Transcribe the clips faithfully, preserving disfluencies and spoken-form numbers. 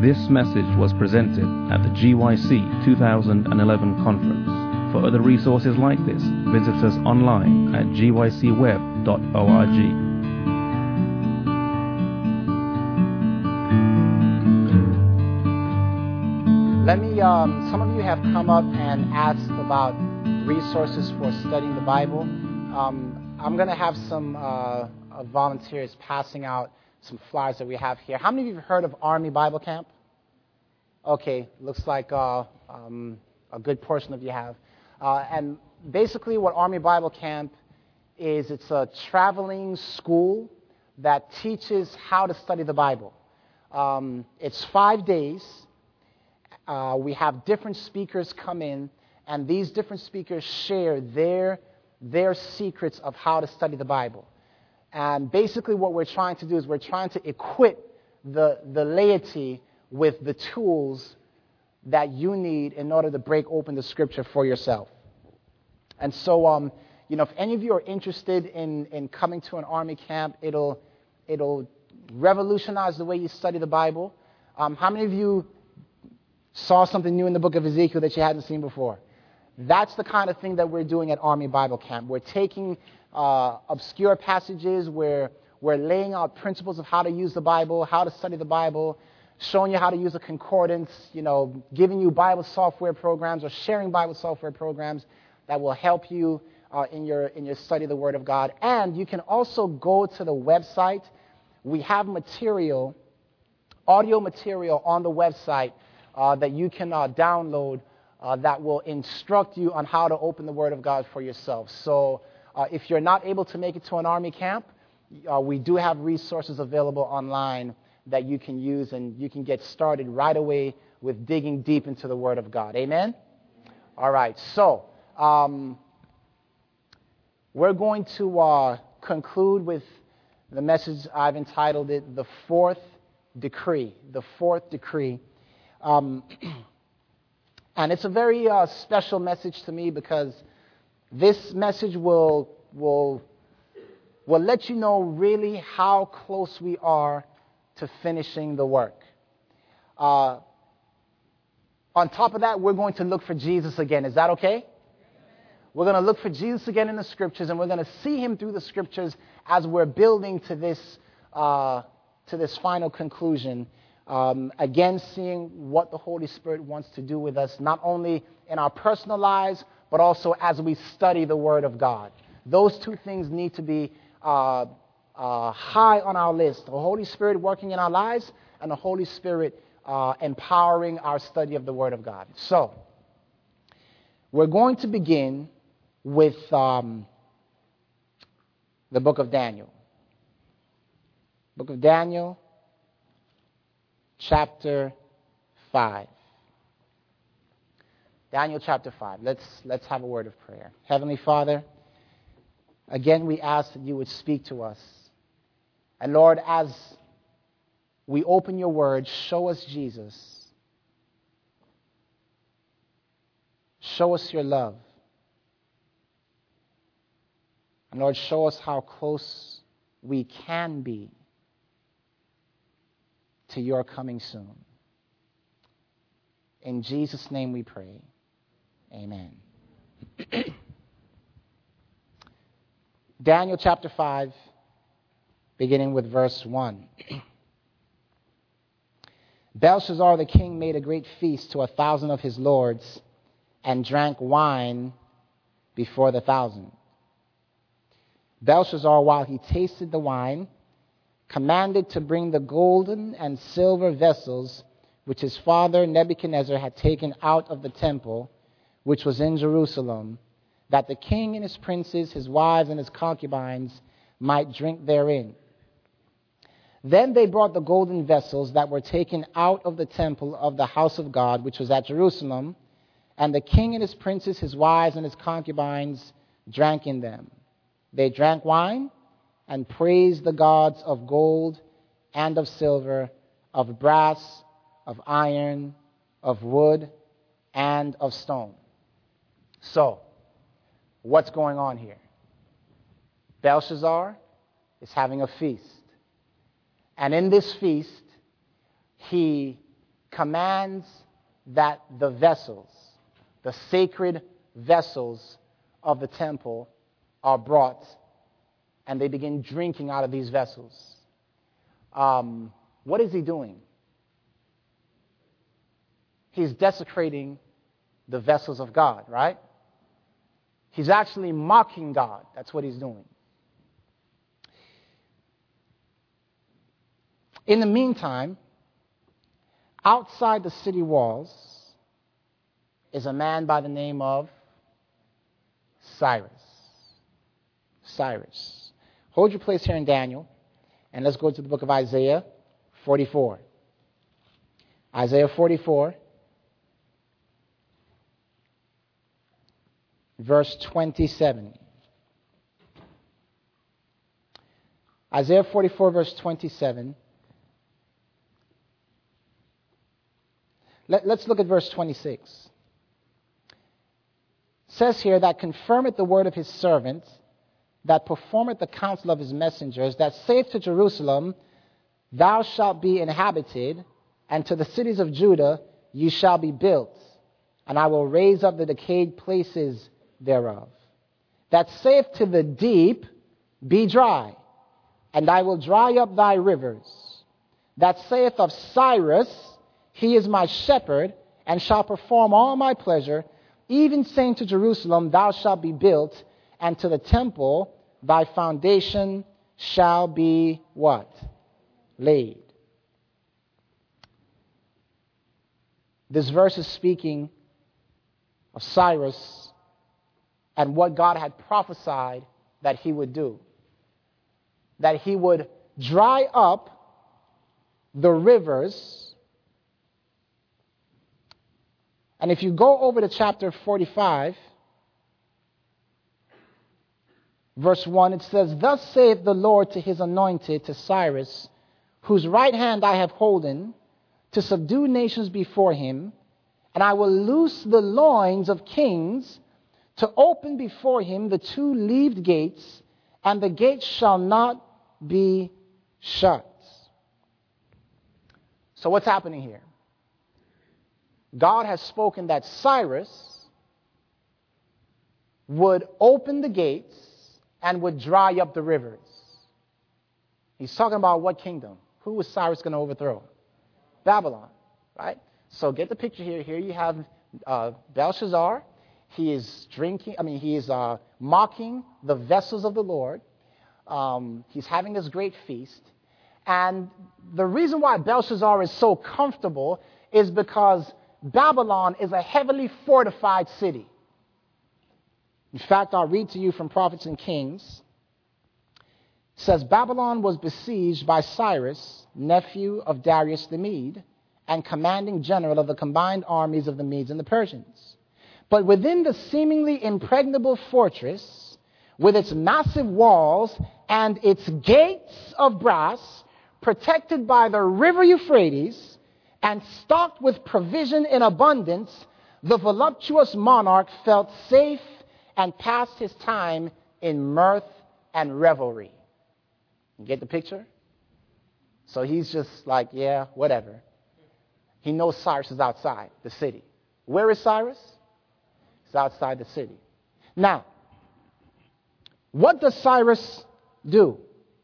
This message was presented at the G Y C two thousand eleven conference. For other resources like this, visit us online at g y c web dot org. Let me, um, some of you have come up and asked about resources for studying the Bible. Um, I'm going to have some uh, uh, volunteers passing out some flyers that we have here. How many of you have heard of Army Bible Camp? Okay, looks like uh, um, a good portion of you have. Uh, and basically what Army Bible Camp is, it's a traveling school that teaches how to study the Bible. Um, it's five days. Uh, we have different speakers come in, and these different speakers share their, their secrets of how to study the Bible. And basically what we're trying to do is we're trying to equip the, the laity with the tools that you need in order to break open the Scripture for yourself. And so, um, you know, if any of you are interested in, in coming to an Army camp, it'll, it'll revolutionize the way you study the Bible. Um, how many of you saw something new in the book of Ezekiel that you hadn't seen before? That's the kind of thing that we're doing at Army Bible Camp. We're taking uh, obscure passages, we're, we're laying out principles of how to use the Bible, how to study the Bible, showing you how to use a concordance, you know, giving you Bible software programs or sharing Bible software programs that will help you uh, in your in your study of the Word of God. And you can also go to the website. We have material, audio material on the website uh, that you can uh, download uh, that will instruct you on how to open the Word of God for yourself. So uh, if you're not able to make it to an Army camp, uh, we do have resources available online that you can use, and you can get started right away with digging deep into the Word of God. Amen? All right, so um, we're going to uh, conclude with the message I've entitled it, The Fourth Decree. The Fourth Decree. Um, and it's a very uh, special message to me because this message will, will, will let you know really how close we are to finishing the work. Uh, on top of that, we're going to look for Jesus again. Is that okay? We're going to look for Jesus again in the Scriptures, and we're going to see Him through the Scriptures as we're building to this uh, to this final conclusion. Um, again, seeing what the Holy Spirit wants to do with us, not only in our personal lives, but also as we study the Word of God. Those two things need to be uh, uh, high on our list. The Holy Spirit working in our lives, and the Holy Spirit uh, empowering our study of the Word of God. So, we're going to begin with um, the book of Daniel. Book of Daniel, chapter five. Daniel chapter five. Let's, let's have a word of prayer. Heavenly Father, again we ask that you would speak to us. And Lord, as we open your word, show us Jesus. Show us your love. And Lord, show us how close we can be to your coming soon. In Jesus' name we pray. Amen. Daniel chapter five, beginning with verse one. Belshazzar the king made a great feast to a thousand of his lords and drank wine before the thousand. Belshazzar, while he tasted the wine, commanded to bring the golden and silver vessels which his father Nebuchadnezzar had taken out of the temple, which was in Jerusalem, that the king and his princes, his wives, and his concubines might drink therein. Then they brought the golden vessels that were taken out of the temple of the house of God, which was at Jerusalem, and the king and his princes, his wives, and his concubines drank in them. They drank wine and praised the gods of gold and of silver, of brass, of iron, of wood, and of stone. So, what's going on here? Belshazzar is having a feast. And in this feast, he commands that the vessels, the sacred vessels of the temple, are brought, and they begin drinking out of these vessels. Um, what is he doing? He's desecrating the vessels of God, right? He's actually mocking God. That's what he's doing. In the meantime, outside the city walls is a man by the name of Cyrus. Cyrus. Hold your place here in Daniel, and let's go to the book of Isaiah forty-four. Isaiah forty-four, verse twenty-seven. Isaiah forty-four, verse twenty-seven. Let, let's look at verse twenty-six. It says here, that confirmeth the word of his servant, that performeth the counsel of his messengers, that saith to Jerusalem, thou shalt be inhabited, and to the cities of Judah ye shall be built, and I will raise up the decayed places thereof. That saith to the deep, be dry, and I will dry up thy rivers. That saith of Cyrus, he is my shepherd, and shall perform all my pleasure, even saying to Jerusalem, thou shalt be built, and to the temple thy foundation shall be what? Laid. This verse is speaking of Cyrus and what God had prophesied that he would do. That he would dry up the rivers. And if you go over to chapter forty-five, verse one, it says, thus saith the Lord to his anointed, to Cyrus, whose right hand I have holden, to subdue nations before him, and I will loose the loins of kings, to open before him the two leaved gates, and the gates shall not be shut. So what's happening here? God has spoken that Cyrus would open the gates and would dry up the rivers. He's talking about what kingdom? Who was Cyrus going to overthrow? Babylon, right? So get the picture here. Here you have uh, Belshazzar. He is drinking, I mean, he is uh, mocking the vessels of the Lord. Um, he's having this great feast. And the reason why Belshazzar is so comfortable is because Babylon is a heavily fortified city. In fact, I'll read to you from Prophets and Kings. It says, Babylon was besieged by Cyrus, nephew of Darius the Mede, and commanding general of the combined armies of the Medes and the Persians. But within the seemingly impregnable fortress, with its massive walls and its gates of brass, protected by the river Euphrates, and stocked with provision in abundance, the voluptuous monarch felt safe and passed his time in mirth and revelry. You get the picture? So he's just like, yeah, whatever. He knows Cyrus is outside the city. Where is Cyrus? He's outside the city. Now, what does Cyrus do?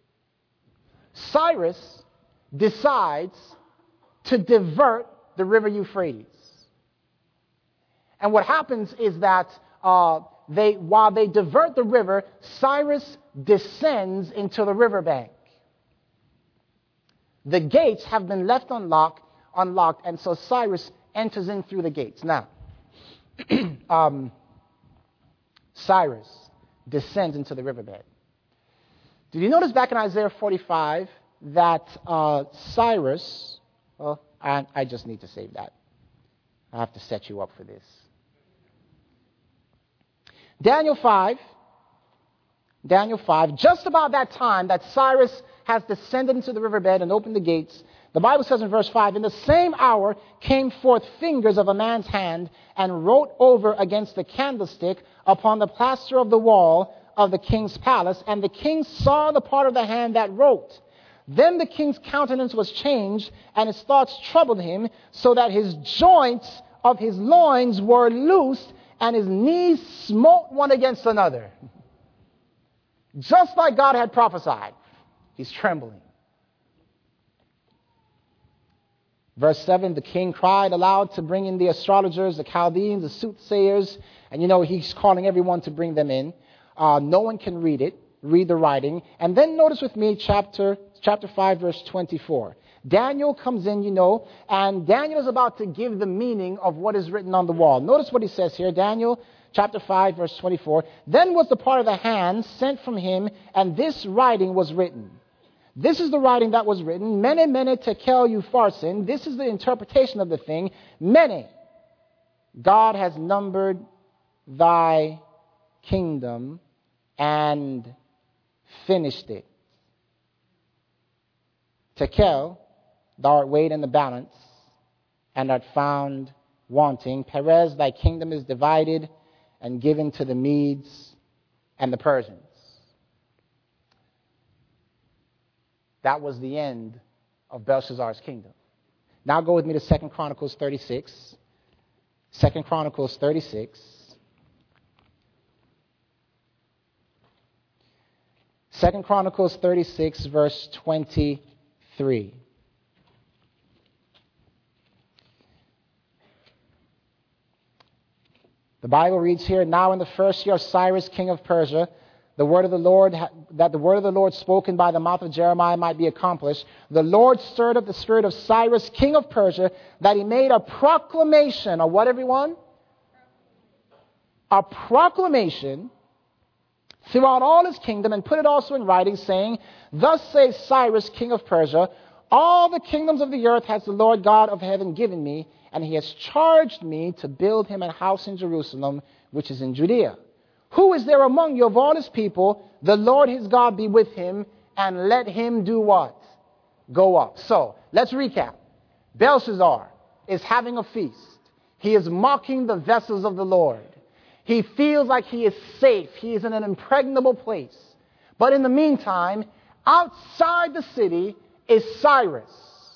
Cyrus decides to divert the river Euphrates. And what happens is that uh, they, while they divert the river, Cyrus descends into the riverbank. The gates have been left unlocked, unlocked, and so Cyrus enters in through the gates. Now, um, Cyrus descends into the riverbed. Did you notice back in Isaiah forty-five that uh, Cyrus... Well, I, I just need to save that. I have to set you up for this. Daniel five. Daniel five. Just about that time that Cyrus has descended into the riverbed and opened the gates, the Bible says in verse five, in the same hour came forth fingers of a man's hand and wrote over against the candlestick upon the plaster of the wall of the king's palace. And the king saw the part of the hand that wrote. Then the king's countenance was changed, and his thoughts troubled him, so that his joints of his loins were loosed, and his knees smote one against another. Just like God had prophesied, he's trembling. Verse seven, the king cried aloud to bring in the astrologers, the Chaldeans, the soothsayers, and you know, he's calling everyone to bring them in. Uh, no one can read it, read the writing. And then notice with me chapter, chapter five, verse twenty-four. Daniel comes in, you know, and Daniel is about to give the meaning of what is written on the wall. Notice what he says here, Daniel chapter five, verse twenty-four. Then was the part of the hand sent from him, and this writing was written. This is the writing that was written. Mene, mene, tekel, upharsin. This is the interpretation of the thing. Mene, God has numbered thy kingdom and finished it. Tekel, thou art weighed in the balance and art found wanting. Perez, thy kingdom is divided and given to the Medes and the Persians. That was the end of Belshazzar's kingdom. Now go with me to Second Chronicles thirty-six. Second Chronicles thirty-six. Second Chronicles thirty-six, verse twenty-three. The Bible reads here, now in the first year of Cyrus, king of Persia, the word of the Lord, that the word of the Lord spoken by the mouth of Jeremiah might be accomplished. The Lord stirred up the spirit of Cyrus, king of Persia, that he made a proclamation. A what, everyone? A proclamation throughout all his kingdom, and put it also in writing, saying, thus says Cyrus, king of Persia, all the kingdoms of the earth has the Lord God of heaven given me, and he has charged me to build him a house in Jerusalem, which is in Judea. Who is there among you of all his people? The Lord his God be with him, and let him do what? Go up. So, let's recap. Belshazzar is having a feast. He is mocking the vessels of the Lord. He feels like he is safe. He is in an impregnable place. But in the meantime, outside the city is Cyrus.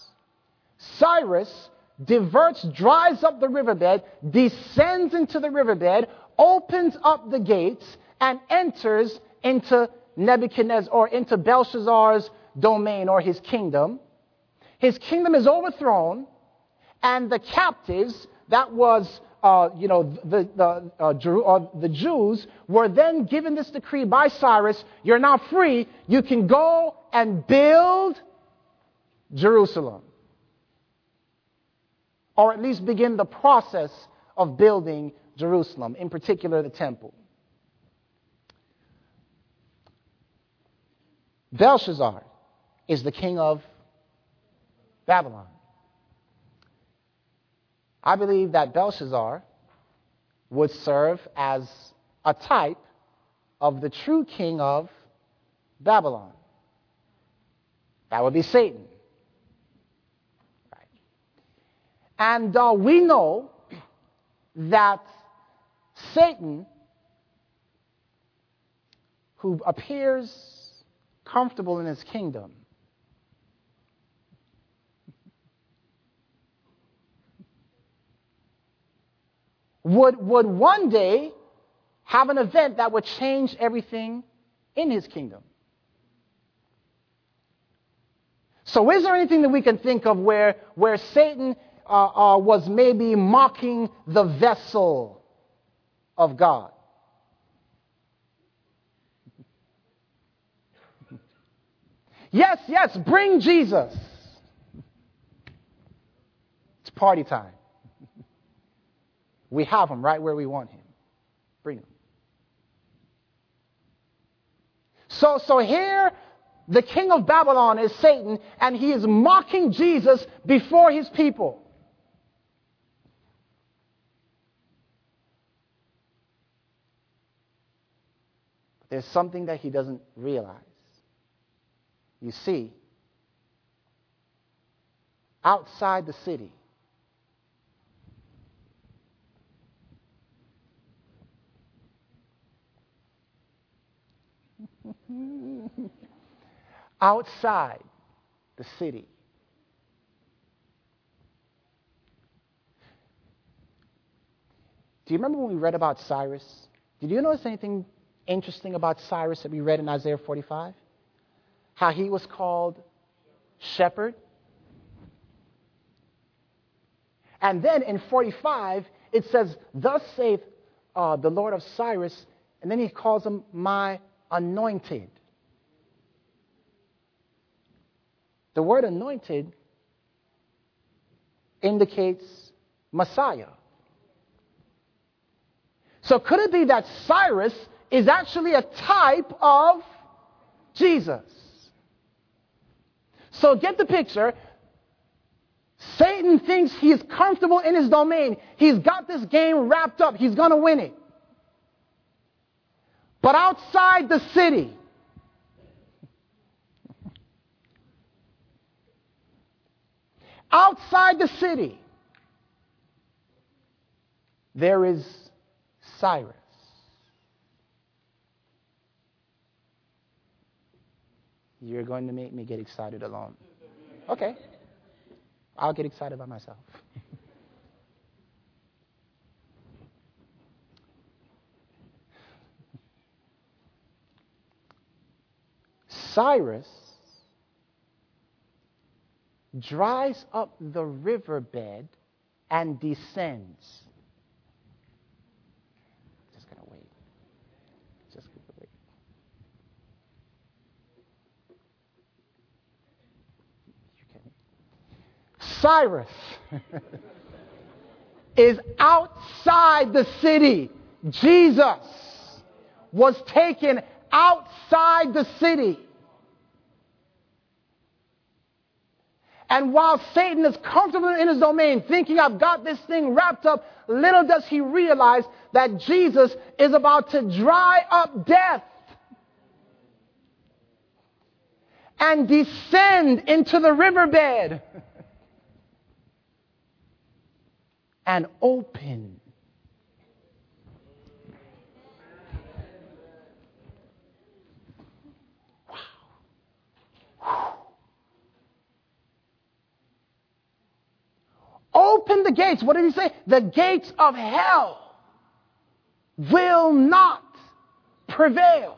Cyrus diverts, dries up the riverbed, descends into the riverbed, opens up the gates, and enters into Nebuchadnezzar, or into Belshazzar's domain, or his kingdom. His kingdom is overthrown, and the captives, that was, uh, you know, the the, uh, Jew, uh, the Jews, were then given this decree by Cyrus: you're now free. You can go and build Jerusalem, or at least begin the process of building Jerusalem, in particular the temple. Belshazzar is the king of Babylon. I believe that Belshazzar would serve as a type of the true king of Babylon. That would be Satan. Right. And uh, we know that Satan, who appears comfortable in his kingdom, would, would one day have an event that would change everything in his kingdom. So is there anything that we can think of where, where Satan uh, uh, was maybe mocking the vessel of God? Yes, yes, bring Jesus. It's party time. We have him right where we want him. Bring him. So, so here, the king of Babylon is Satan, and he is mocking Jesus before his people. But there's something that he doesn't realize. You see, outside the city, outside the city. Do you remember when we read about Cyrus? Did you notice anything interesting about Cyrus that we read in Isaiah forty-five? How he was called shepherd. And then in forty-five, it says, thus saith uh, the Lord of Cyrus, and then he calls him my anointed. The word anointed indicates Messiah. So could it be that Cyrus is actually a type of Jesus? So get the picture. Satan thinks he's comfortable in his domain. He's got this game wrapped up. He's going to win it. But outside the city, outside the city, there is Cyrus. You're going to make me get excited alone. Okay. I'll get excited by myself. Cyrus dries up the riverbed and descends. Just gonna wait. Just gonna wait. You can. Cyrus is outside the city. Jesus was taken outside the city. And while Satan is comfortable in his domain, thinking, I've got this thing wrapped up, little does he realize that Jesus is about to dry up death and descend into the riverbed and open. Open the gates. What did he say? The gates of hell will not prevail.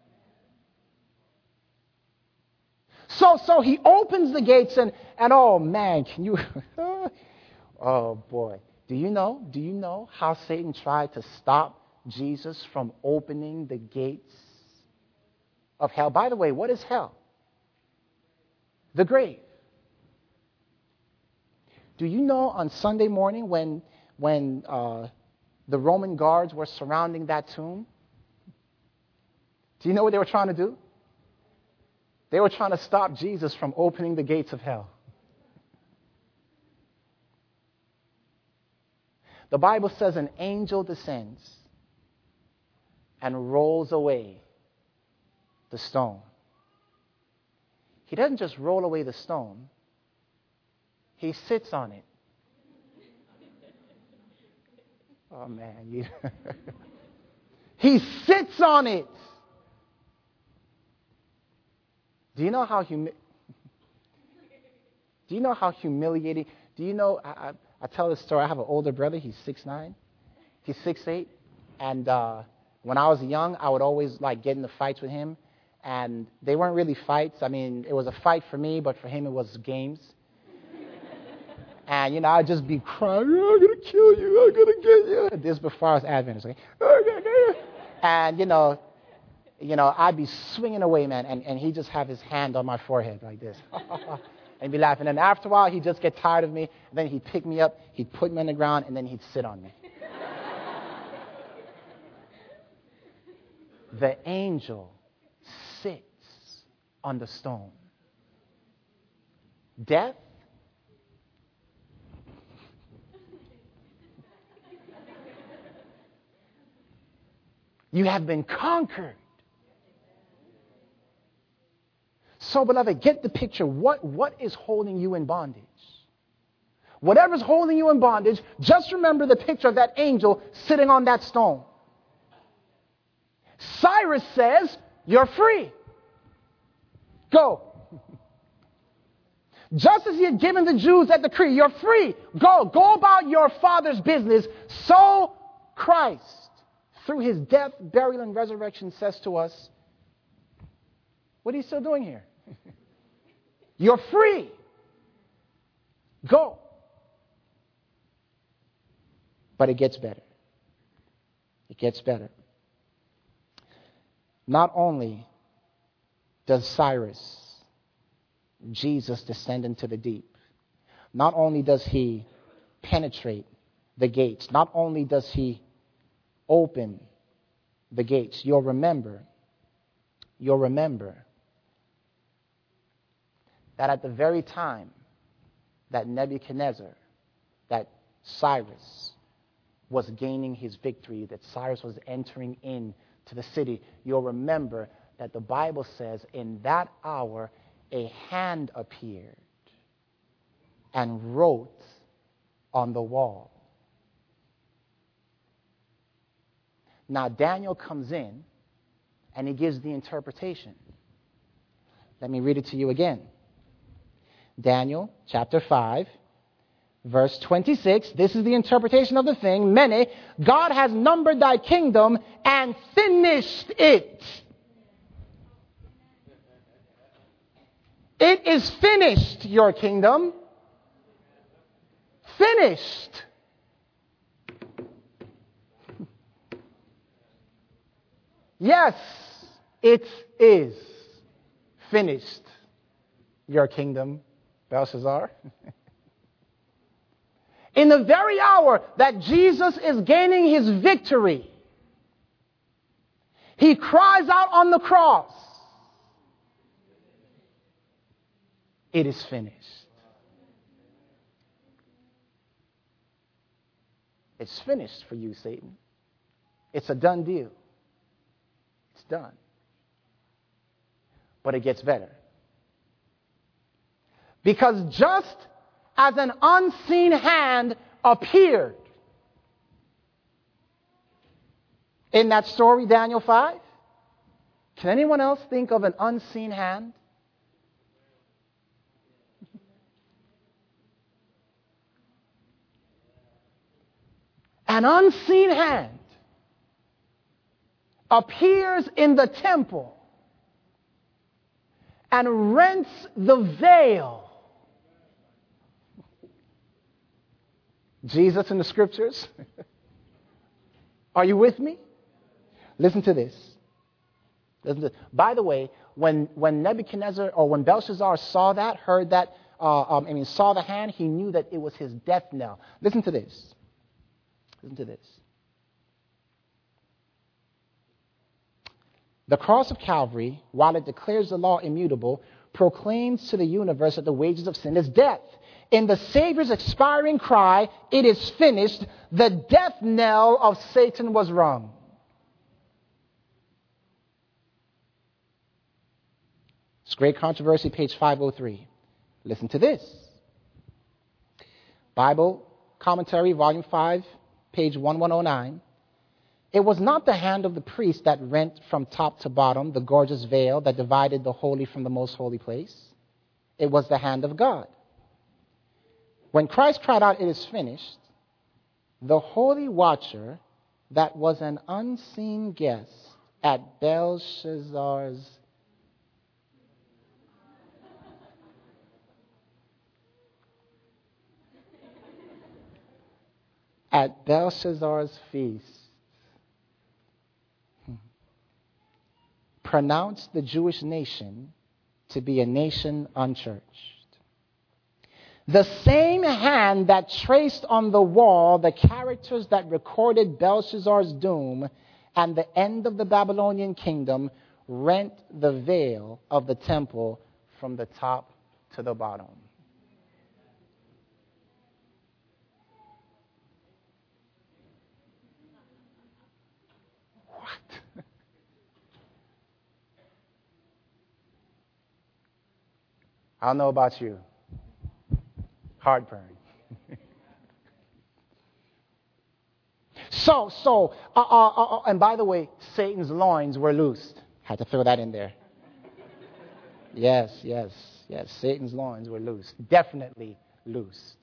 So, so he opens the gates and, and oh man, can you, oh boy. Do you know, do you know how Satan tried to stop Jesus from opening the gates of hell? By the way, what is hell? The grave. Do you know on Sunday morning when, when uh, the Roman guards were surrounding that tomb? Do you know what they were trying to do? They were trying to stop Jesus from opening the gates of hell. The Bible says an angel descends and rolls away the stone. He doesn't just roll away the stone. He sits on it. Oh, man. You he sits on it. Do you know how humi- Do you know how humiliating? Do you know, I, I, I tell this story. I have an older brother. He's six nine. He's six eight. And uh, when I was young, I would always like get into fights with him. And they weren't really fights. I mean, it was a fight for me, but for him it was games. And, you know, I'd just be crying, oh, I'm going to kill you, I'm going to get you. This before I was Adventist, okay? Oh, and, you know, you know, I'd be swinging away, man, and, and he'd just have his hand on my forehead like this. And be laughing. And after a while, he'd just get tired of me, and then he'd pick me up, he'd put me on the ground, and then he'd sit on me. The angel sits on the stone. Death, you have been conquered. So, beloved, get the picture. What, what is holding you in bondage? Whatever's holding you in bondage, just remember the picture of that angel sitting on that stone. Cyrus says, you're free. Go. Just as he had given the Jews that decree, you're free. Go, go about your Father's business. So Christ, through his death, burial, and resurrection, says to us, what are you still doing here? You're free. Go. But it gets better. It gets better. Not only does Cyrus, Jesus, descend into the deep, not only does he penetrate the gates, not only does he open the gates, you'll remember, you'll remember that at the very time that Nebuchadnezzar, that Cyrus was gaining his victory, that Cyrus was entering into the city, you'll remember that the Bible says in that hour a hand appeared and wrote on the wall. Now Daniel comes in and he gives the interpretation. Let me read it to you again. Daniel chapter five, verse twenty-six. This is the interpretation of the thing. Mene, God has numbered thy kingdom and finished it. It is finished, your kingdom. Finished. Yes, it is finished, your kingdom, Belshazzar. In the very hour that Jesus is gaining his victory, he cries out on the cross, it is finished. It's finished for you, Satan. It's a done deal. It's done. But it gets better. Because just as an unseen hand appeared in that story, Daniel five, can anyone else think of an unseen hand? An unseen hand appears in the temple and rents the veil. Jesus in the scriptures. Are you with me? Listen to this. Listen to this. By the way, when, when Nebuchadnezzar or when Belshazzar saw that, heard that, uh, um, I mean, saw the hand, he knew that it was his death knell. Listen to this. Listen to this. The cross of Calvary, while it declares the law immutable, proclaims to the universe that the wages of sin is death. In the Savior's expiring cry, it is finished, the death knell of Satan was rung. It's Great Controversy, page five oh three. Listen to this. Bible Commentary, volume five, page eleven oh nine. It was not the hand of the priest that rent from top to bottom the gorgeous veil that divided the holy from the most holy place. It was the hand of God. When Christ cried out, it is finished, the holy watcher that was an unseen guest at Belshazzar's at Belshazzar's feast pronounced the Jewish nation to be a nation unchurched. The same hand that traced on the wall the characters that recorded Belshazzar's doom and the end of the Babylonian kingdom rent the veil of the temple from the top to the bottom. What? I don't know about you. Heartburn. so, so, uh, uh, uh, and by the way, Satan's loins were loosed. Had to throw that in there. Yes, yes. yes, Satan's loins were loosed. Definitely loosed.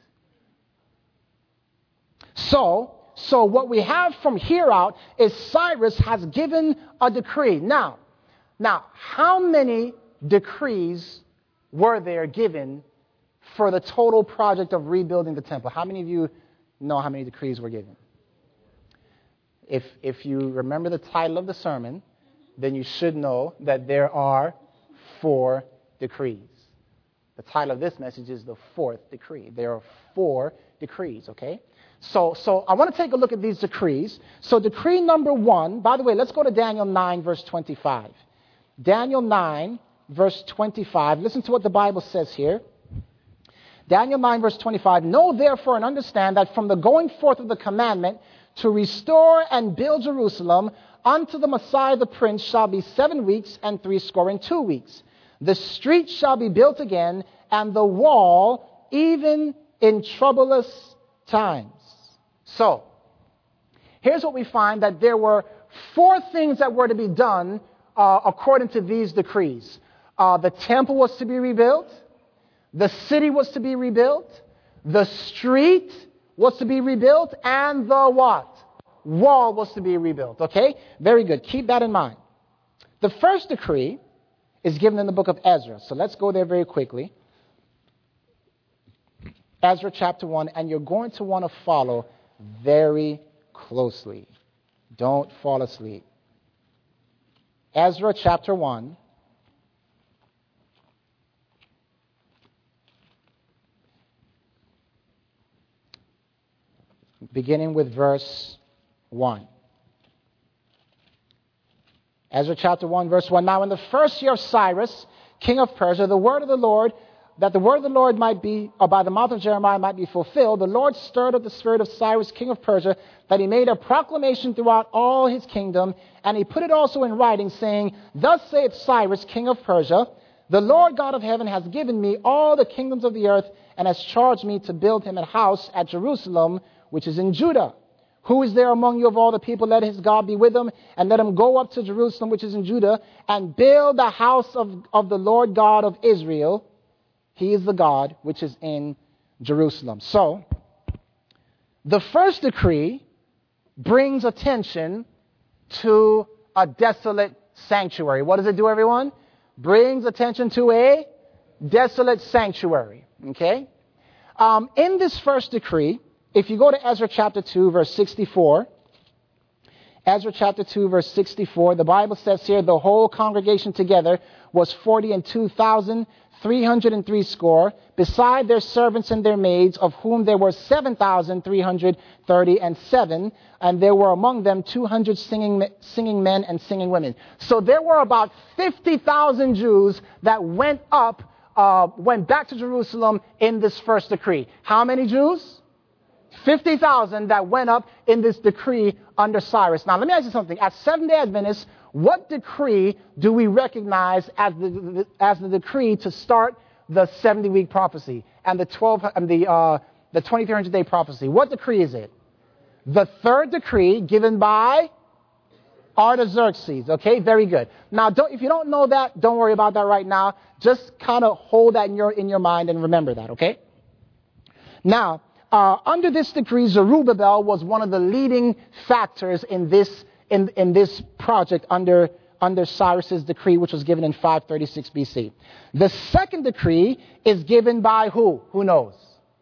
So, so what we have from here out is Cyrus has given a decree. Now, now, how many decrees were there given for the total project of rebuilding the temple? How many of you know how many decrees were given? If, if you remember the title of the sermon, then you should know that there are four decrees. The title of this message is the fourth decree. There are four decrees, okay? So, so I want to take a look at these decrees. So decree number one, by the way, let's go to Daniel nine, verse twenty-five. Daniel nine, verse twenty-five. Listen to what the Bible says here. Daniel nine, verse twenty-five. Know therefore and understand that from the going forth of the commandment to restore and build Jerusalem unto the Messiah the Prince shall be seven weeks and threescore and two weeks. The street shall be built again, and the wall even in troublous times. So, here's what we find, that there were four things that were to be done uh, according to these decrees. Uh, the temple was to be rebuilt. The city was to be rebuilt. The street was to be rebuilt. And the what? Wall was to be rebuilt. Okay? Very good. Keep that in mind. The first decree is given in the book of Ezra. So let's go there very quickly. Ezra chapter one. And you're going to want to follow very closely. Don't fall asleep. Ezra chapter one. Beginning with verse one. Ezra chapter one, verse one. Now in the first year of Cyrus, king of Persia, the word of the Lord, that the word of the Lord might be, or by the mouth of Jeremiah might be fulfilled, the Lord stirred up the spirit of Cyrus, king of Persia, that he made a proclamation throughout all his kingdom, and he put it also in writing, saying, Thus saith Cyrus, king of Persia, the Lord God of heaven has given me all the kingdoms of the earth, and has charged me to build him a house at Jerusalem, which is in Judah. Who is there among you of all the people? Let his God be with him, and let him go up to Jerusalem, which is in Judah, and build the house of, of the Lord God of Israel. He is the God which is in Jerusalem. So, the first decree brings attention to a desolate sanctuary. What does it do, everyone? Brings attention to a desolate sanctuary. Okay? Um, in this first decree, if you go to Ezra chapter two, verse sixty-four, Ezra chapter two, verse sixty-four, the Bible says here, the whole congregation together was forty and two thousand, three hundred and three score, beside their servants and their maids, of whom there were seven thousand, three hundred thirty and seven, and there were among them two hundred singing, singing men and singing women. So there were about fifty thousand Jews that went up, uh, went back to Jerusalem in this first decree. How many Jews? fifty thousand that went up in this decree under Cyrus. Now, let me ask you something. As Seventh-day Adventists, what decree do we recognize as the, as the decree to start the seventy-week prophecy and the twelve and the uh, the twenty-three hundred day prophecy? What decree is it? The third decree given by Artaxerxes. Okay, very good. Now, don't, if you don't know that, don't worry about that right now. Just kind of hold that in your in your mind and remember that. Okay. Now. Uh, under this decree, Zerubbabel was one of the leading factors in this in, in this project under, under Cyrus's decree, which was given in five thirty-six B C. The second decree is given by who? Who knows?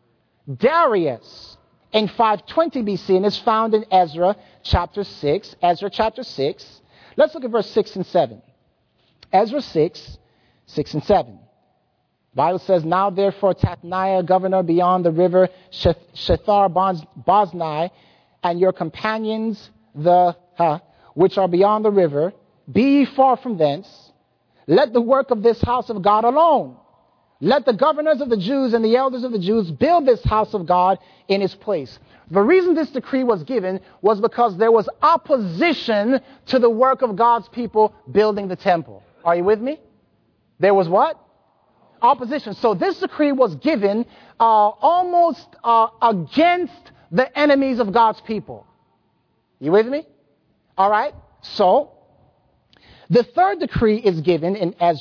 Darius in five twenty B C, and is found in Ezra chapter six. Ezra chapter six. Let's look at verse six and seven. Ezra six, six and seven. The Bible says, Now therefore Tatniah, governor beyond the river, Shethar-Boznai, and your companions, the huh, which are beyond the river, be ye far from thence. Let the work of this house of God alone. Let the governors of the Jews and the elders of the Jews build this house of God in its place. The reason this decree was given was because there was opposition to the work of God's people building the temple. Are you with me? There was what? Opposition. So this decree was given uh, almost uh, against the enemies of God's people. You with me? All right. So the third decree is given in Ezra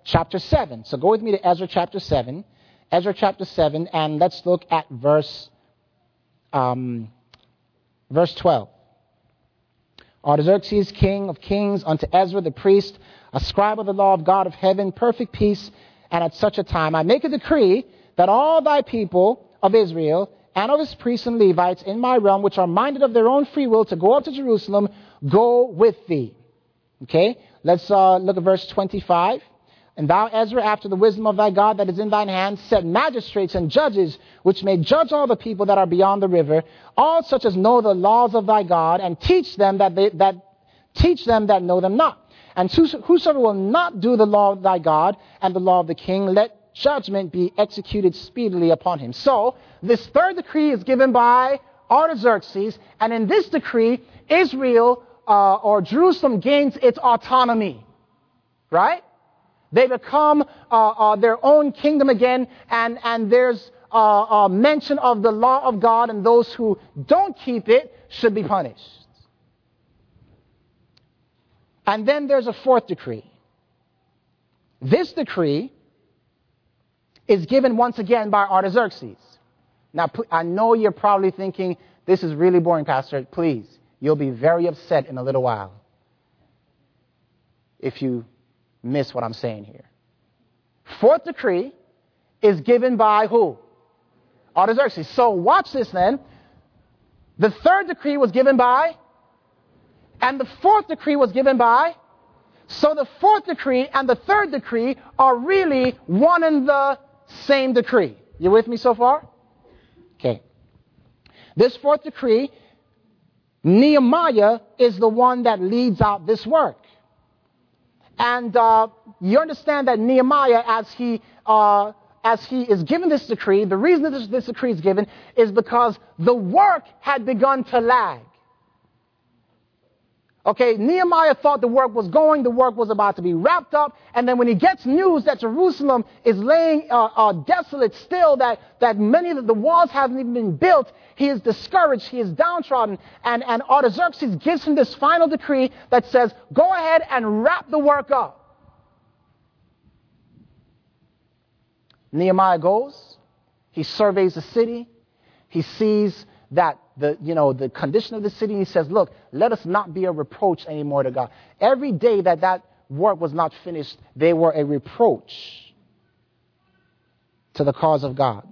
chapter seven. So go with me to Ezra chapter seven. Ezra chapter seven, and let's look at verse, um, verse twelve. Artaxerxes, king of kings, unto Ezra the priest, a scribe of the law of God of heaven, perfect peace, and at such a time I make a decree that all thy people of Israel and of his priests and Levites in my realm, which are minded of their own free will to go up to Jerusalem, go with thee. Okay, let's uh, look at verse twenty-five. And thou, Ezra, after the wisdom of thy God that is in thine hand, set magistrates and judges, which may judge all the people that are beyond the river, all such as know the laws of thy God, and teach them that they, that teach them that know them not. And whosoever will not do the law of thy God and the law of the king, let judgment be executed speedily upon him. So this third decree is given by Artaxerxes, and in this decree, Israel uh, or Jerusalem gains its autonomy, right? They become uh, uh, their own kingdom again, and, and there's uh, a mention of the law of God, and those who don't keep it should be punished. And then there's a fourth decree. This decree is given once again by Artaxerxes. Now, I know you're probably thinking, this is really boring, Pastor. Please, you'll be very upset in a little while if you miss what I'm saying here. Fourth decree is given by who? Artaxerxes. So watch this then. The third decree was given by, and the fourth decree was given by. So the fourth decree and the third decree are really one and the same decree. You with me so far? Okay. This fourth decree, Nehemiah is the one that leads out this work. And uh, you understand that Nehemiah, as he uh, as he is given this decree, the reason that this, this decree is given is because the work had begun to lag. Okay, Nehemiah thought the work was going, the work was about to be wrapped up, and then when he gets news that Jerusalem is laying uh, uh, desolate still, that, that many of the walls haven't even been built, he is discouraged, he is downtrodden, and, and Artaxerxes gives him this final decree that says, go ahead and wrap the work up. Nehemiah goes, he surveys the city, he sees that the, you know, the condition of the city, he says, look, let us not be a reproach anymore to God. Every day that that work was not finished, they were a reproach to the cause of God.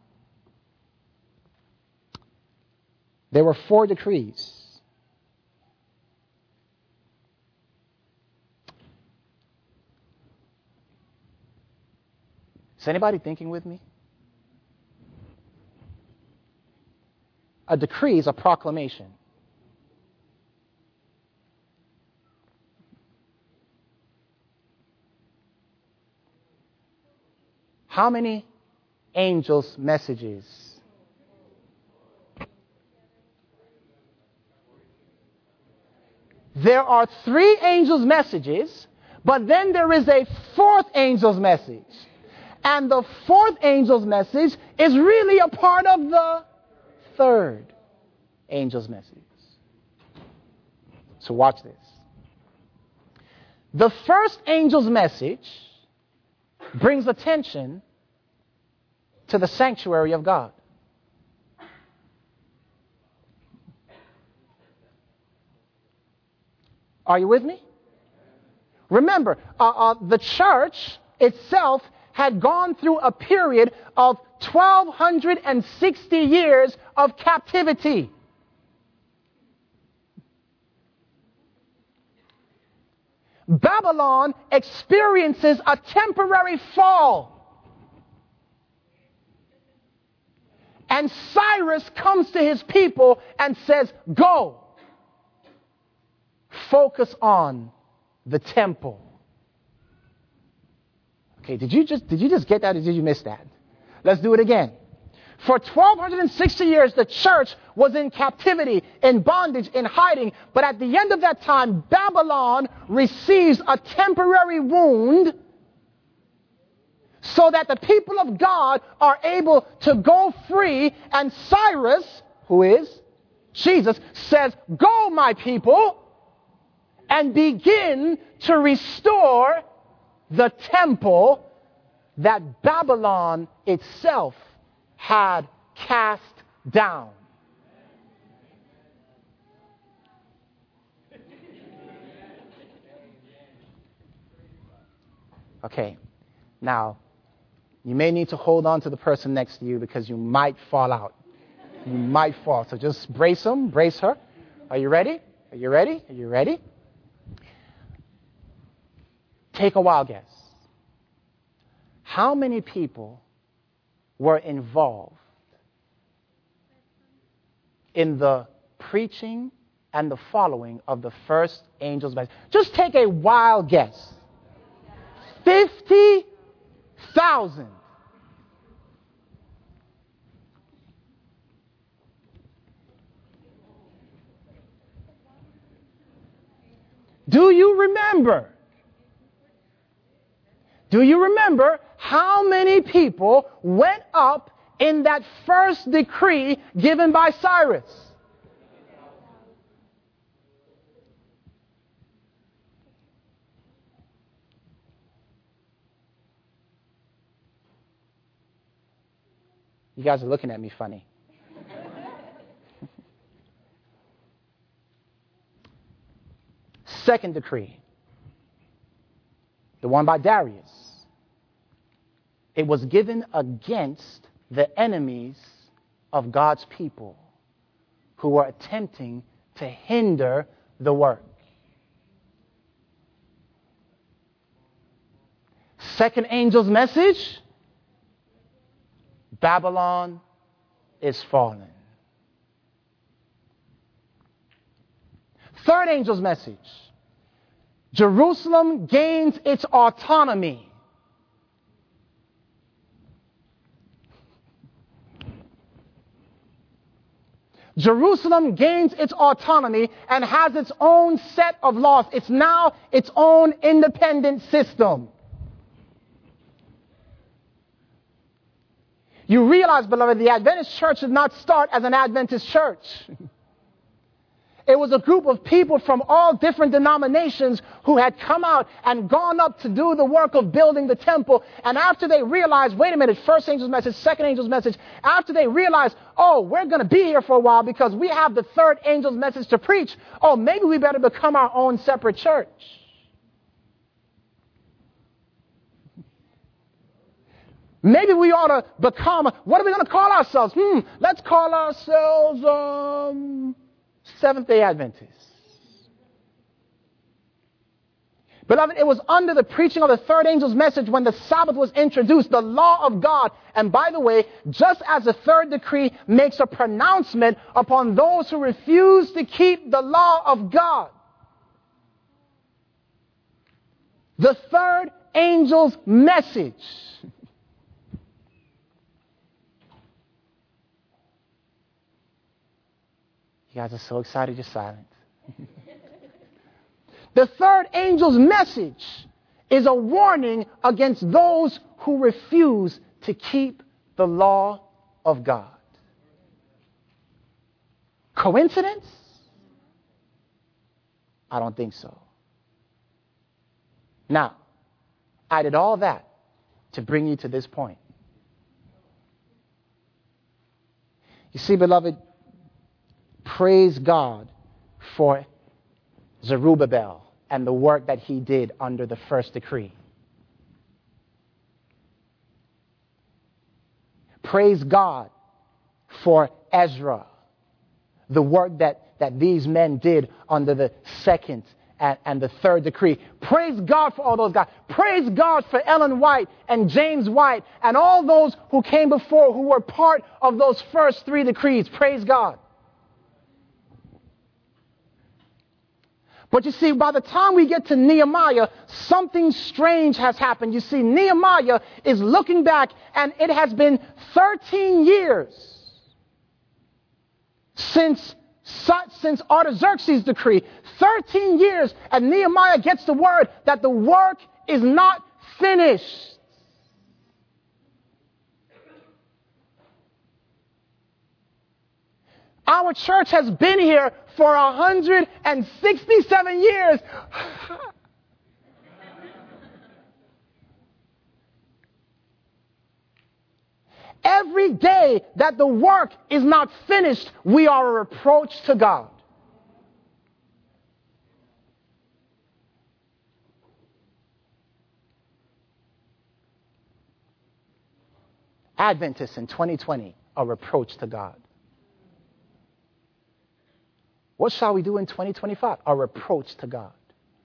There were four decrees. Is anybody thinking with me? A decree is a proclamation. How many angels' messages? There are three angels' messages, but then there is a fourth angel's message. And the fourth angel's message is really a part of the third angel's message. So watch this. The first angel's message brings attention to the sanctuary of God. Are you with me? Remember, uh, uh, the church itself had gone through a period of twelve sixty years of captivity. Babylon experiences a temporary fall. And Cyrus comes to his people and says, go. Focus on the temple. Okay, did you just did you just get that or did you miss that? Let's do it again. For twelve sixty years, the church was in captivity, in bondage, in hiding. But at the end of that time, Babylon receives a temporary wound so that the people of God are able to go free. And Cyrus, who is Jesus, says, go, my people, and begin to restore the temple that Babylon itself had cast down. Okay, now, you may need to hold on to the person next to you because you might fall out. You might fall. So just brace him, brace her. Are you ready? Are you ready? Are you ready? Take a wild guess. How many people were involved in the preaching and the following of the first angel's message? Just take a wild guess. fifty thousand. Do you remember? Do you remember how many people went up in that first decree given by Cyrus? You guys are looking at me funny. Second decree, the one by Darius. It was given against the enemies of God's people who were attempting to hinder the work. Second angel's message, Babylon is fallen. Third angel's message, Jerusalem gains its autonomy. Jerusalem gains its autonomy and has its own set of laws. It's now its own independent system. You realize, beloved, the Adventist church did not start as an Adventist church. It was a group of people from all different denominations who had come out and gone up to do the work of building the temple. And after they realized, wait a minute, first angel's message, second angel's message, after they realized, oh, we're going to be here for a while because we have the third angel's message to preach. Oh, maybe we better become our own separate church. Maybe we ought to become, what are we going to call ourselves? Hmm, let's call ourselves, um... Seventh-day Adventists. Beloved, it was under the preaching of the third angel's message when the Sabbath was introduced, the law of God. And by the way, just as the third decree makes a pronouncement upon those who refuse to keep the law of God, the third angel's message You guys are so excited, you're silent. The third angel's message is a warning against those who refuse to keep the law of God. Coincidence? I don't think so. Now, I did all that to bring you to this point. You see, beloved, praise God for Zerubbabel and the work that he did under the first decree. Praise God for Ezra, the work that, that these men did under the second and, and the third decree. Praise God for all those guys. Praise God for Ellen White and James White and all those who came before who were part of those first three decrees. Praise God. But you see, by the time we get to Nehemiah, something strange has happened. You see, Nehemiah is looking back, and it has been thirteen years since, since Artaxerxes' decree. thirteen years, and Nehemiah gets the word that the work is not finished. Our church has been here for one hundred sixty-seven years. Every day that the work is not finished, we are a reproach to God. Adventists in twenty twenty, a reproach to God. What shall we do in twenty twenty-five? A reproach to God.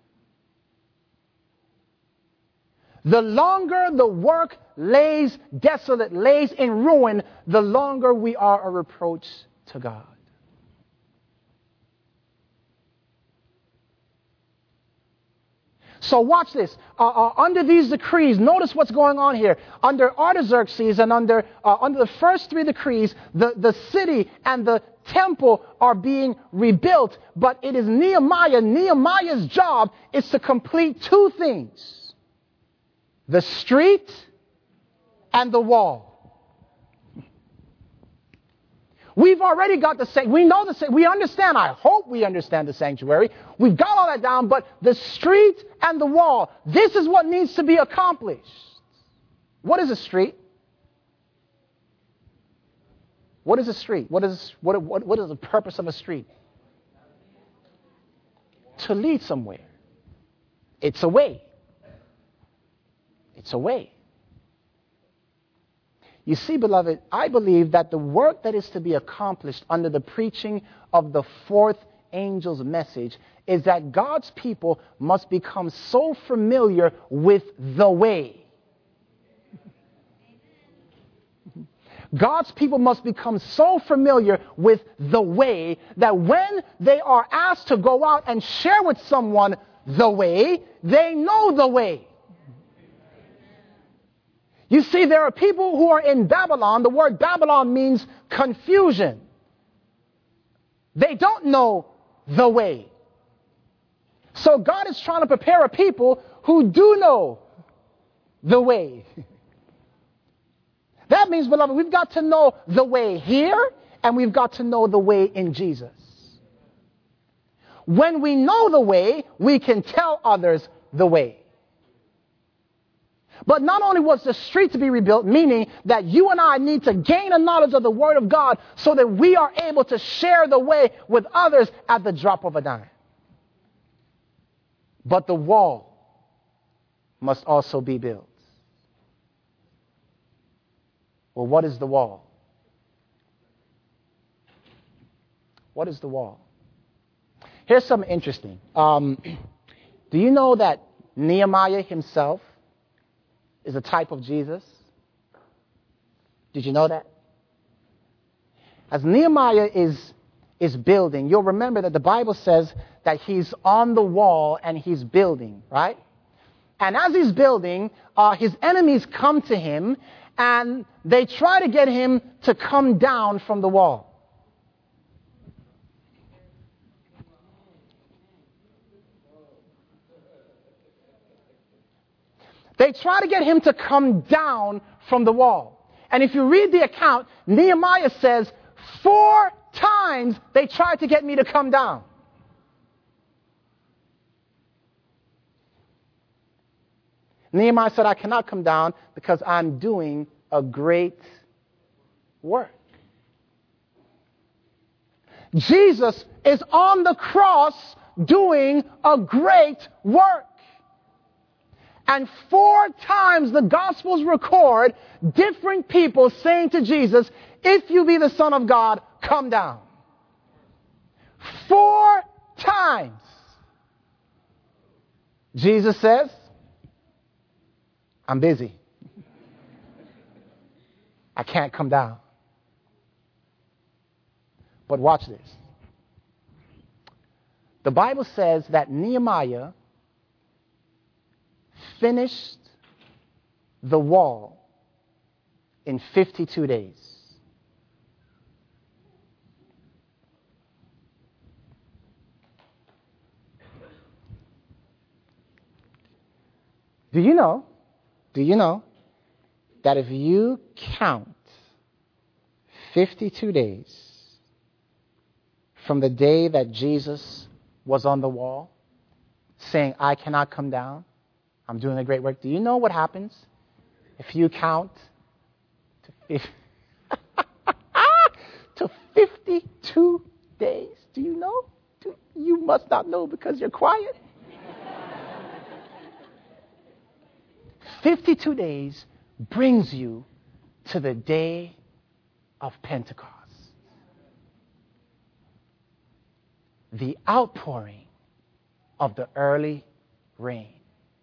The longer the work lays desolate, lays in ruin, the longer we are a reproach to God. So watch this. Uh, uh, under these decrees, notice what's going on here. Under Artaxerxes and under uh, under the first three decrees, the, the city and the temple are being rebuilt. But it is Nehemiah. Nehemiah's job is to complete two things: the street and the wall. We've already got the sanctuary. We know the sanctuary. We understand. I hope we understand the sanctuary. We've got all that down. But the street and the wall, this is what needs to be accomplished. What is a street? What is a street? What is what what, what is the purpose of a street? To lead somewhere. It's a way. It's a way. You see, beloved, I believe that the work that is to be accomplished under the preaching of the fourth angel's message is that God's people must become so familiar with the way. God's people must become so familiar with the way that when they are asked to go out and share with someone the way, they know the way. You see, there are people who are in Babylon. The word Babylon means confusion. They don't know the way. So God is trying to prepare a people who do know the way. That means, beloved, we've got to know the way here, and we've got to know the way in Jesus. When we know the way, we can tell others the way. But not only was the street to be rebuilt, meaning that you and I need to gain a knowledge of the Word of God so that we are able to share the way with others at the drop of a dime. But the wall must also be built. Well, what is the wall? What is the wall? Here's something interesting. Um, do you know that Nehemiah himself is a type of Jesus? Did you know that? As Nehemiah is, is building, you'll remember that the Bible says that he's on the wall and he's building, right? And as he's building, uh, his enemies come to him and they try to get him to come down from the wall. They try to get him to come down from the wall. And if you read the account, Nehemiah says, four times they tried to get me to come down. Nehemiah said, I cannot come down because I'm doing a great work. Jesus is on the cross doing a great work. And four times the Gospels record different people saying to Jesus, if you be the Son of God, come down. Four times. Jesus says, I'm busy. I can't come down. But watch this. The Bible says that Nehemiah finished the wall in fifty-two days. Do you know, do you know that if you count fifty-two days from the day that Jesus was on the wall saying, I cannot come down, I'm doing a great work. Do you know what happens if you count to fifty-two days. Do you know? Do, you must not know because you're quiet. fifty-two days brings you to the day of Pentecost. The outpouring of the early rain.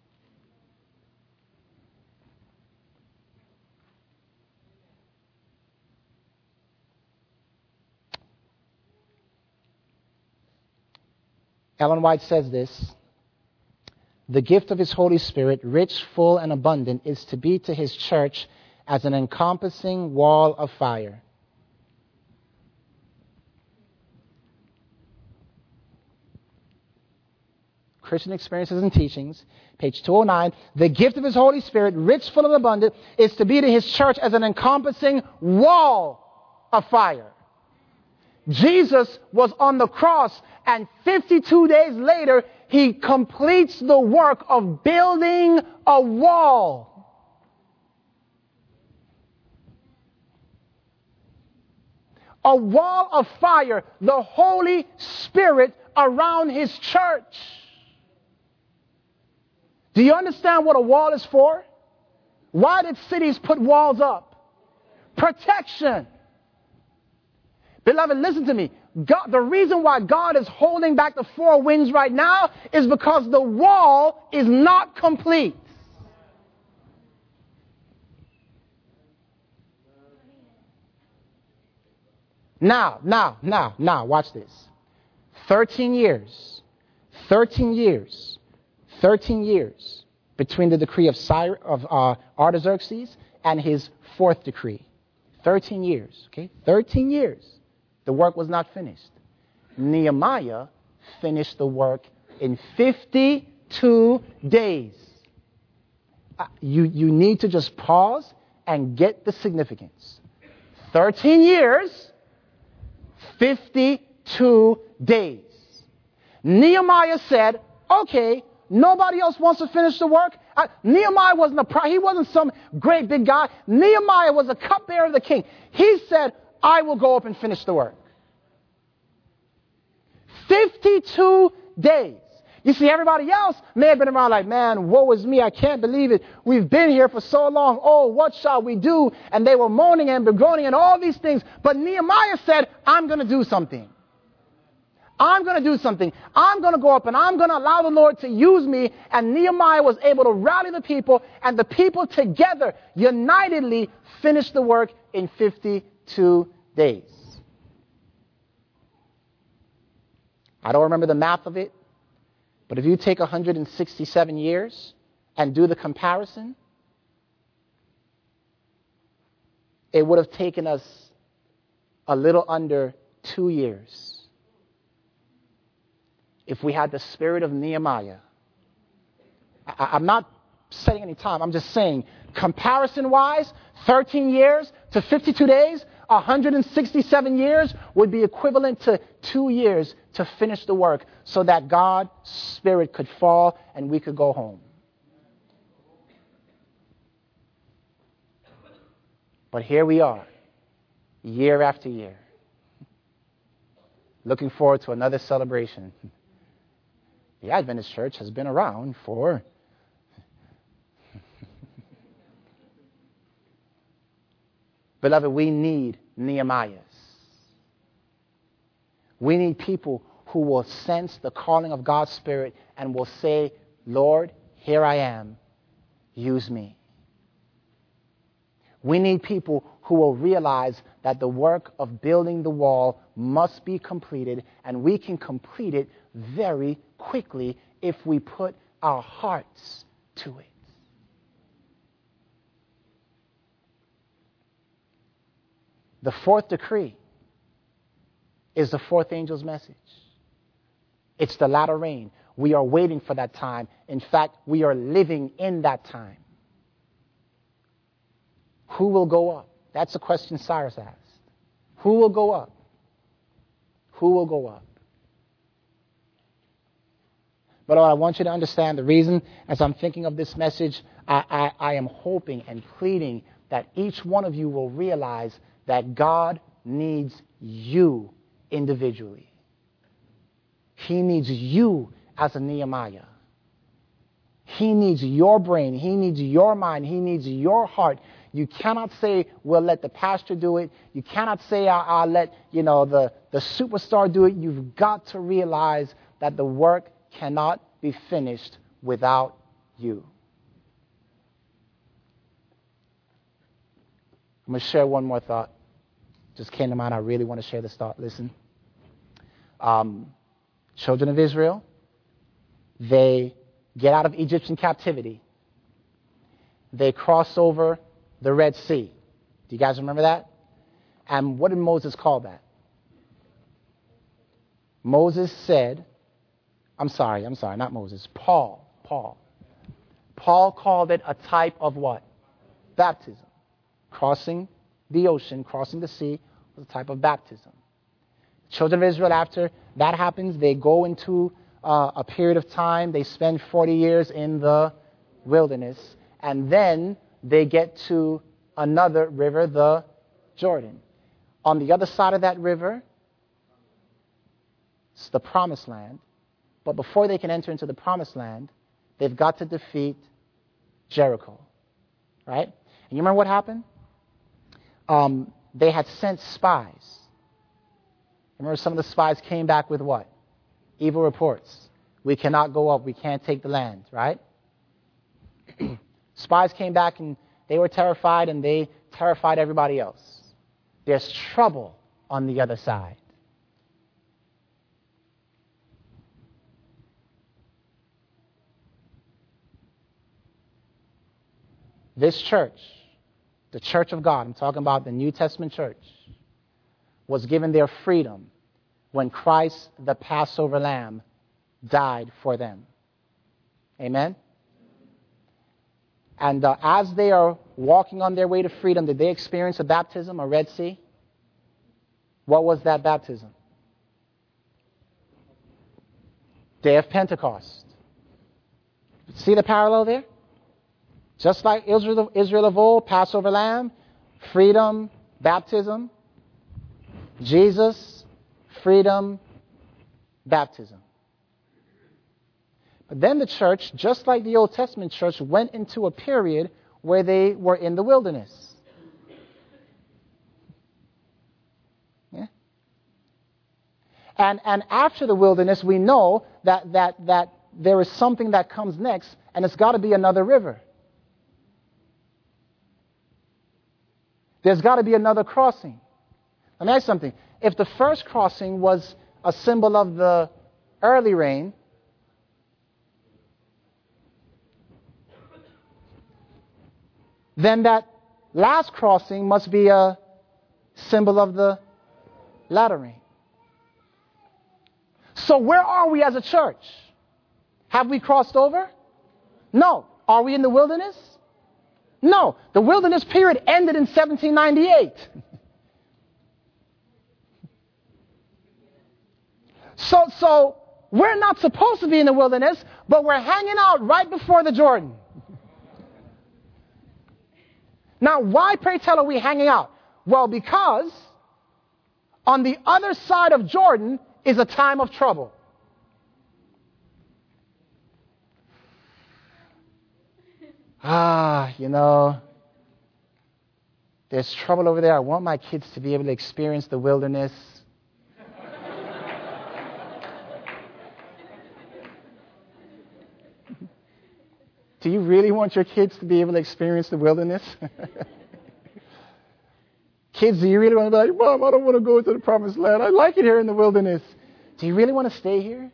Ellen White says this: the gift of his Holy Spirit, rich, full, and abundant, is to be to his church as an encompassing wall of fire. Christian Experiences and Teachings, page two oh nine. The gift of his Holy Spirit, rich, full, and abundant, is to be to his church as an encompassing wall of fire. Jesus was on the cross, and fifty-two days later, he completes the work of building a wall. A wall of fire, the Holy Spirit around his church. Do you understand what a wall is for? Why did cities put walls up? Protection. Beloved, listen to me. God, the reason why God is holding back the four winds right now is because the wall is not complete. Now, now, now, now, watch this. Thirteen years, thirteen years, thirteen years between the decree of, Cyrus, of uh, Artaxerxes and his fourth decree. Thirteen years, okay? Thirteen years. The work was not finished. Nehemiah finished the work in fifty-two days. Uh, you, you need to just pause and get the significance. thirteen years, fifty-two days. Nehemiah said, okay, nobody else wants to finish the work. Uh, Nehemiah wasn't a pro- he wasn't some great big guy. Nehemiah was a cupbearer of the king. He said, I will go up and finish the work. fifty-two days. You see, everybody else may have been around like, man, woe is me. I can't believe it. We've been here for so long. Oh, what shall we do? And they were moaning and begroaning and all these things. But Nehemiah said, I'm going to do something. I'm going to do something. I'm going to go up and I'm going to allow the Lord to use me. And Nehemiah was able to rally the people, and the people together, unitedly, finished the work in fifty-two days. I don't remember the math of it, but if you take one hundred sixty-seven years and do the comparison, it would have taken us a little under two years if we had the spirit of Nehemiah. I, I'm not setting any time. I'm just saying, comparison-wise, thirteen years to fifty-two days, one hundred sixty-seven years would be equivalent to two years to finish the work so that God's Spirit could fall and we could go home. But here we are, year after year, looking forward to another celebration. The Adventist Church has been around for Beloved, we need Nehemiahs. We need people who will sense the calling of God's Spirit and will say, Lord, here I am. Use me. We need people who will realize that the work of building the wall must be completed, and we can complete it very quickly if we put our hearts to it. The fourth decree is the fourth angel's message. It's the latter rain. We are waiting for that time. In fact, we are living in that time. Who will go up? That's a question Cyrus asked. Who will go up? Who will go up? But I want you to understand the reason, as I'm thinking of this message, I, I, I am hoping and pleading that each one of you will realize that God needs you individually. He needs you as a Nehemiah. He needs your brain. He needs your mind. He needs your heart. You cannot say, we'll let the pastor do it. You cannot say, I'll, I'll let, you know, the, the superstar do it. You've got to realize that the work cannot be finished without you. I'm going to share one more thought. Just came to mind. I really want to share this thought. Listen. Um, children of Israel, they get out of Egyptian captivity. They cross over the Red Sea. Do you guys remember that? And what did Moses call that? Moses said, I'm sorry, I'm sorry, not Moses, Paul, Paul. Paul called it a type of what? Baptism. Crossing the ocean, crossing the sea was a type of baptism. Children of Israel, after that happens, they go into uh, a period of time. They spend forty years in the wilderness. And then they get to another river, the Jordan. On the other side of that river, it's the Promised Land. But before they can enter into the Promised Land, they've got to defeat Jericho. Right? And you remember what happened? Um, they had sent spies. Remember, some of the spies came back with what? Evil reports. We cannot go up. We can't take the land, right? Spies came back and they were terrified, and they terrified everybody else. There's trouble on the other side. This church, the church of God, I'm talking about the New Testament church, was given their freedom when Christ, the Passover lamb, died for them. Amen? And uh, as they are walking on their way to freedom, did they experience a baptism, a Red Sea? What was that baptism? Day of Pentecost. See the parallel there? Just like Israel, Israel of old, Passover lamb, freedom, baptism. Jesus, freedom, baptism. But then the church, just like the Old Testament church, went into a period where they were in the wilderness. Yeah? And and after the wilderness, we know that that that there is something that comes next, and it's got to be another river. There's got to be another crossing. Let me ask you something. If the first crossing was a symbol of the early rain, then that last crossing must be a symbol of the latter rain. So where are we as a church? Have we crossed over? No. Are we in the wilderness? No. The wilderness period ended in seventeen ninety-eight. So, so we're not supposed to be in the wilderness, but we're hanging out right before the Jordan. Now, why, pray tell, are we hanging out? Well, because on the other side of Jordan is a time of trouble. Ah, you know, there's trouble over there. I want my kids to be able to experience the wilderness. Do you really want your kids to be able to experience the wilderness? Kids, do you really want to be like, Mom, I don't want to go to the promised land. I like it here in the wilderness. Do you really want to stay here?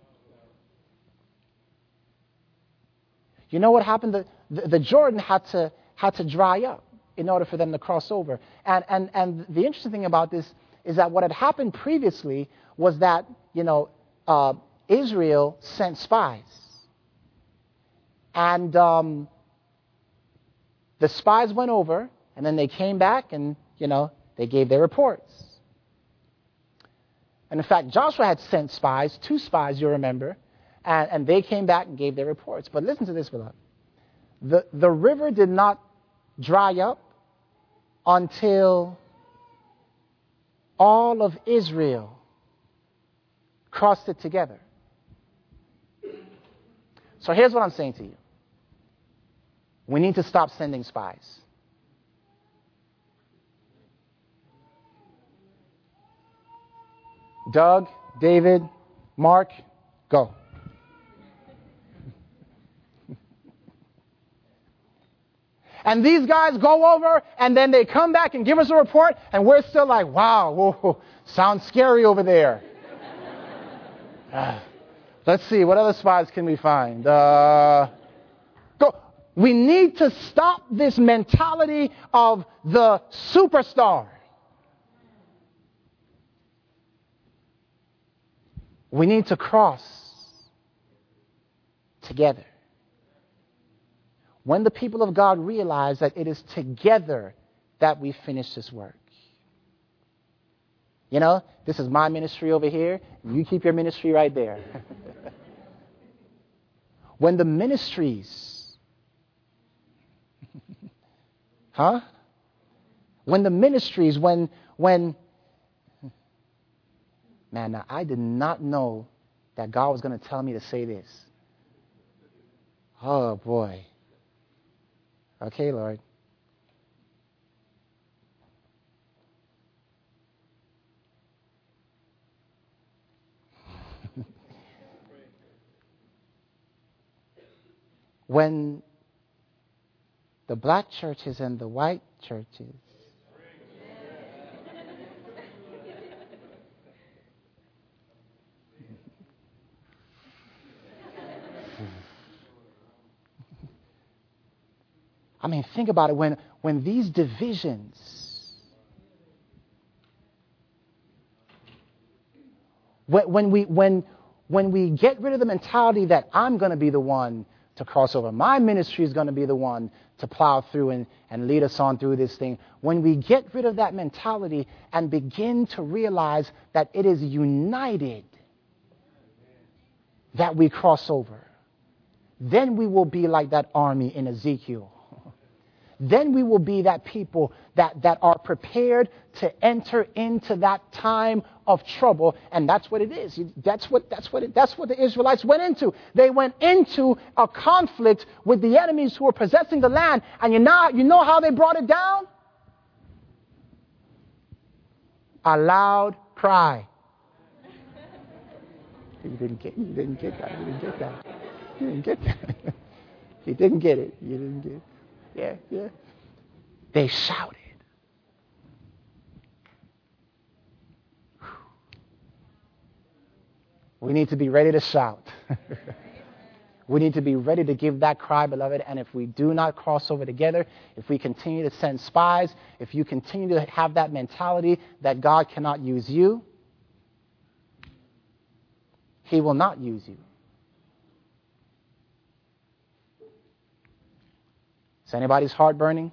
You know what happened? The, the, the Jordan had to had to dry up in order for them to cross over. And, and, and the interesting thing about this is that what had happened previously was that, you know, uh, Israel sent spies. And um, the spies went over, and then they came back, and, you know, they gave their reports. And in fact, Joshua had sent spies, two spies, you remember, and, and they came back and gave their reports. But listen to this, beloved. The, the river did not dry up until all of Israel crossed it together. So here's what I'm saying to you. We need to stop sending spies. Doug, David, Mark, go. And these guys go over, and then they come back and give us a report, and we're still like, wow, whoa, sounds scary over there. uh, let's see, what other spies can we find? Uh, go. We need to stop this mentality of the superstar. We need to cross together. When the people of God realize that it is together that we finish this work. You know, this is my ministry over here. You keep your ministry right there. When the ministries, huh? When the ministries, when, when, man, now I did not know that God was going to tell me to say this. Oh, boy. Okay, Lord. When the black churches and the white churches I mean, think about it. When, when these divisions, when, when, we, when, when we get rid of the mentality that I'm going to be the one to cross over, my ministry is going to be the one to plow through and, and lead us on through this thing. When we get rid of that mentality and begin to realize that it is united that we cross over, then we will be like that army in Ezekiel. Then we will be that people that, that are prepared to enter into that time of trouble. And that's what it is. That's what, that's what, it, that's what the Israelites went into. They went into a conflict with the enemies who were possessing the land. And you know, you know how they brought it down? A loud cry. You didn't get, you didn't get that. You didn't get that. You didn't get that. You didn't get it. You didn't get it. Yeah, yeah. They shouted. We need to be ready to shout. We need to be ready to give that cry, beloved. And if we do not cross over together, if we continue to send spies, if you continue to have that mentality that God cannot use you, He will not use you. Is anybody's heart burning?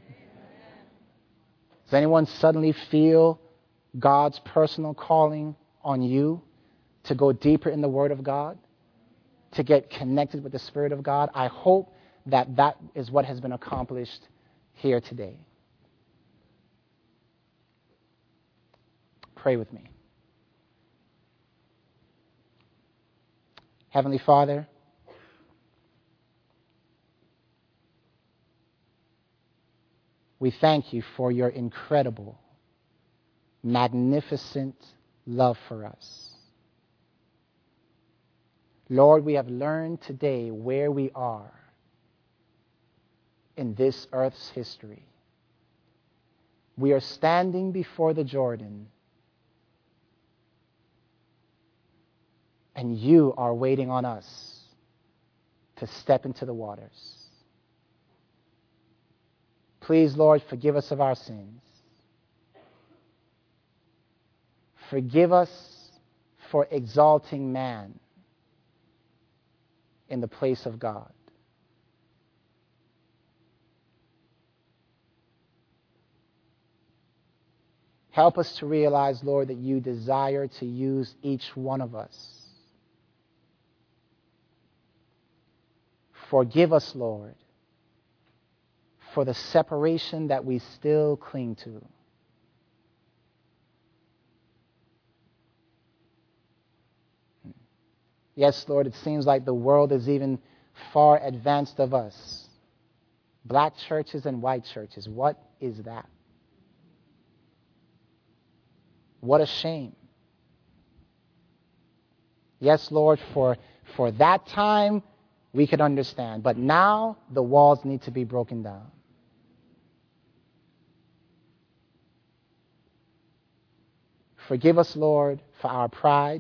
Does anyone suddenly feel God's personal calling on you to go deeper in the Word of God, to get connected with the Spirit of God? I hope that that is what has been accomplished here today. Pray with me. Heavenly Father, we thank you for your incredible, magnificent love for us. Lord, we have learned today where we are in this earth's history. We are standing before the Jordan, and you are waiting on us to step into the waters. Please, Lord, forgive us of our sins. Forgive us for exalting man in the place of God. Help us to realize, Lord, that you desire to use each one of us. Forgive us, Lord, for the separation that we still cling to. Yes, Lord, it seems like the world is even far advanced of us. Black churches and white churches, what is that? What a shame. Yes, Lord, for, for that time we could understand, but now the walls need to be broken down. Forgive us, Lord, for our pride.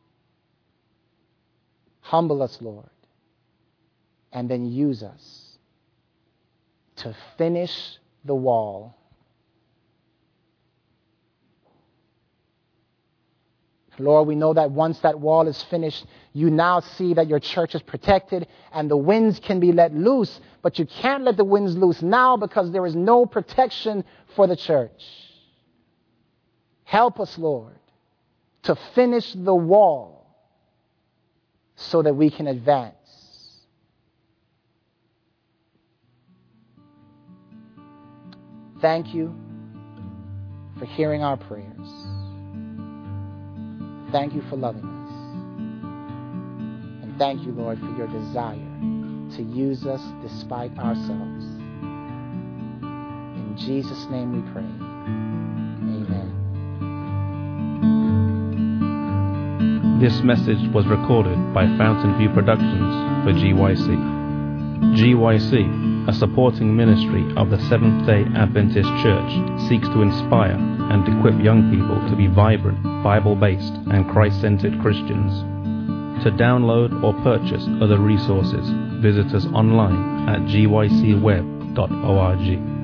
Humble us, Lord, and then use us to finish the wall. Lord, we know that once that wall is finished, you now see that your church is protected and the winds can be let loose, but you can't let the winds loose now because there is no protection for the church. Help us, Lord, to finish the wall so that we can advance. Thank you for hearing our prayers. Thank you for loving us. And thank you, Lord, for your desire to use us despite ourselves. In Jesus' name we pray. Amen. This message was recorded by Fountain View Productions for G Y C. G Y C, a supporting ministry of the Seventh-day Adventist Church, seeks to inspire and equip young people to be vibrant, Bible-based, and Christ-centered Christians. To download or purchase other resources, visit us online at g y c web dot org.